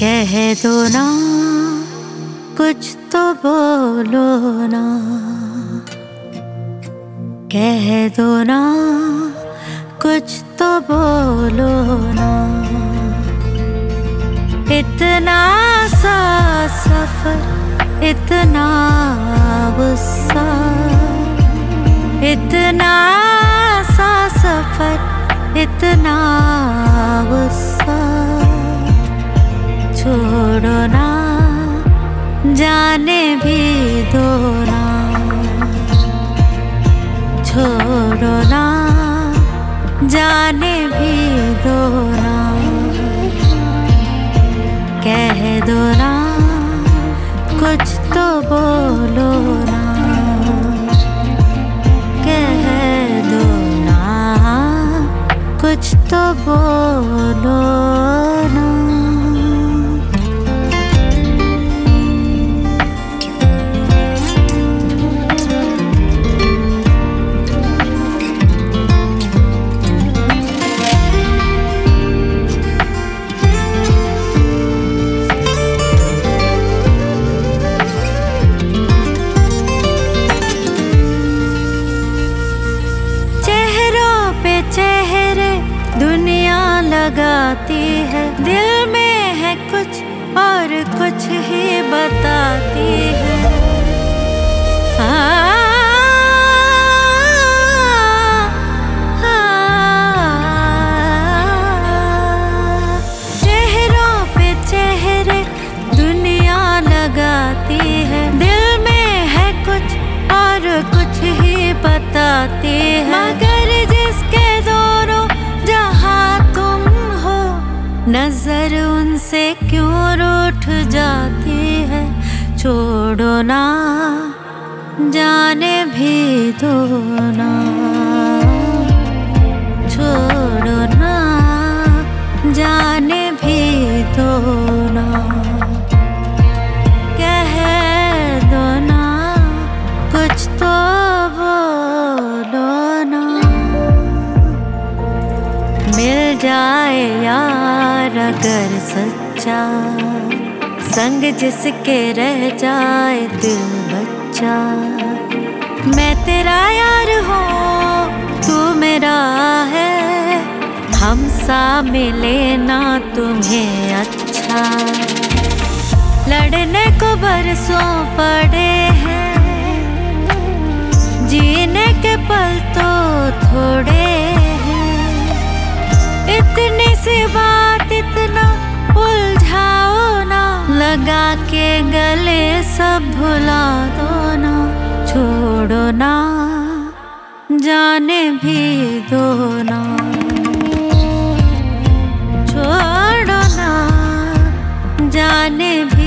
कह दो ना, कुछ तो बोलो ना, कह दो ना, कुछ तो बोलो ना। इतना सा सफर, इतना गुस्सा, इतना सा सफर, इतना गुस्सा। छोड़ो ना, जाने भी दो ना, छोड़ो ना, जाने भी दो ना। कह दो ना, कुछ तो बोलो ना, कह दो ना, कुछ तो बोलो ना। दुनिया लगाती है, दिल में है कुछ और कुछ ही बताती है। चेहरों पे चेहरे दुनिया लगाती है, दिल में है कुछ और कुछ ही बताती है। मगर जिसके दोनों तुम हो, नजर उनसे क्यों रूठ जाती है। छोड़ो ना, जाने भी दो ना, छोड़ो ना, जाने भी दो ना। कह दो ना, कुछ तो बोलो ना। मिल जाए यार अगर सच्चा, संग जिसके रह जाए दिल बच्चा। मैं तेरा यार हूँ, तू मेरा है, हम सा मिले ना तुम्हें अच्छा। लड़ने को बरसों पड़े हैं, जीने के पल तो थोड़े हैं। इतनी सी बात इतना उलझाओ ना, लगा के गले सब भुला दो ना। छोड़ो ना, जाने भी दो ना, छोड़ो ना, जाने भी